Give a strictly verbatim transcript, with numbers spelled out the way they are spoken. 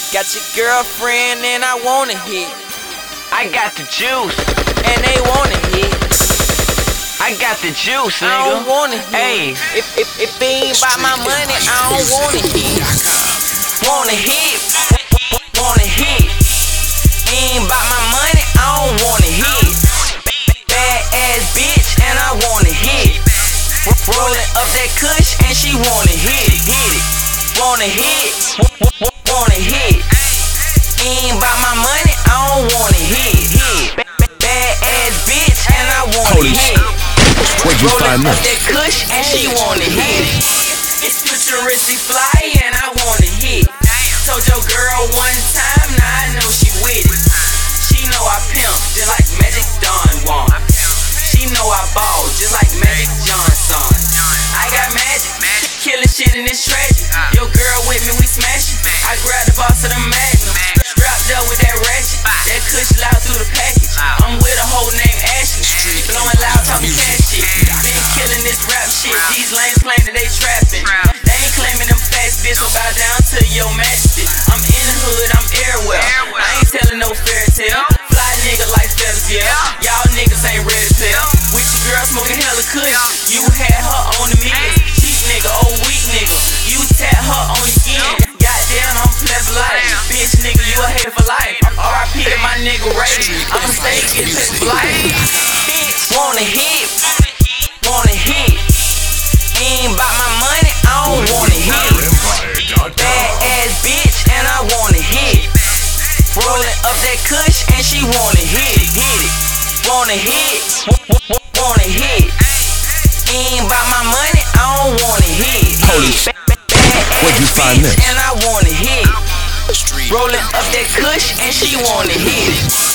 Got your girlfriend and I wanna hit. I got the juice and they wanna hit. I got the juice, nigga. I don't wanna hit. Hey, if, if, if it ain't about my money, I don't wanna hit. Wanna hit, wanna hit. Ain't about my money, I don't wanna hit. Bad ass bitch and I wanna hit. Rolling up that kush and she wanna hit it, hit it. Wanna hit, wanna hit. Ain't about my money, I don't wanna hit, hit. Bad ass bitch and I wanna Holy hit. Where'd you find Rolling up this? that kush and she wanna hit it. It's futuristic fly and I wanna hit. Told your girl one time, now I know she with it. She know I pimp, just like Magic Don Juan. She know I ball, just like Magic Johnson. I got magic, killing shit in this tragic. Your girl with me, we smashing. I grab the boss of the magnum, strapped up with that ratchet. That kush loud through the package. I'm with a hoe named Ashley, blowing loud, talking cash shit. Been killing this rap shit. These lanes claim that they trapping. They ain't claiming them fast bitch, so bow down to your majesty. I'm in the hood, I'm airwell. I ain't telling no fairy tale. Fly nigga like feathers, yeah. Y'all niggas ain't ready to tell. With your girl smoking hella kush, you had her on the millions. Cheap nigga, old weak nigga, you tat her on your skin. Goddamn, I'm playing for life. Bitch nigga, you a hater for life. R I P to my nigga Ray, I'ma stay getting paid for life. Bitch, wanna hit, wanna hit. Ain't about my money, I don't wanna hit. Bad ass bitch and I wanna hit. Rolling up that kush and she wanna hit, hit it. Wanna hit, wanna hit. Ain't about my money, I don't wanna hit. Holy shit. Where'd you find this? And I wanna hit. Rolling up that kush and she wanna hit.